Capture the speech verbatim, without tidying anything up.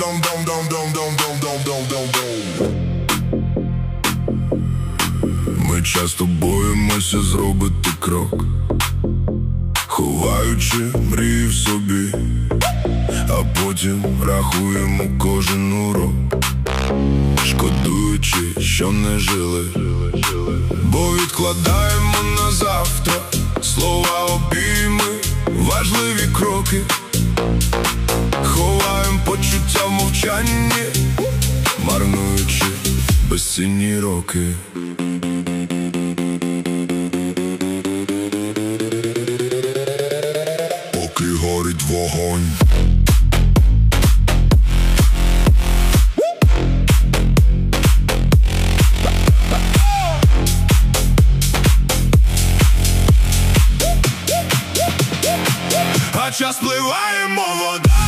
Ми часто боїмося зробити крок, ховаючи мрії в собі, а потім рахуємо кожен урок, шкодуючи, що не жили, бо відкладаємо на завтра слова, обійми, важливі кроки, ховаємо почуття в мовчанні, марнуючи безцінні роки. Поки горить вогонь, а час пливає, мов вода.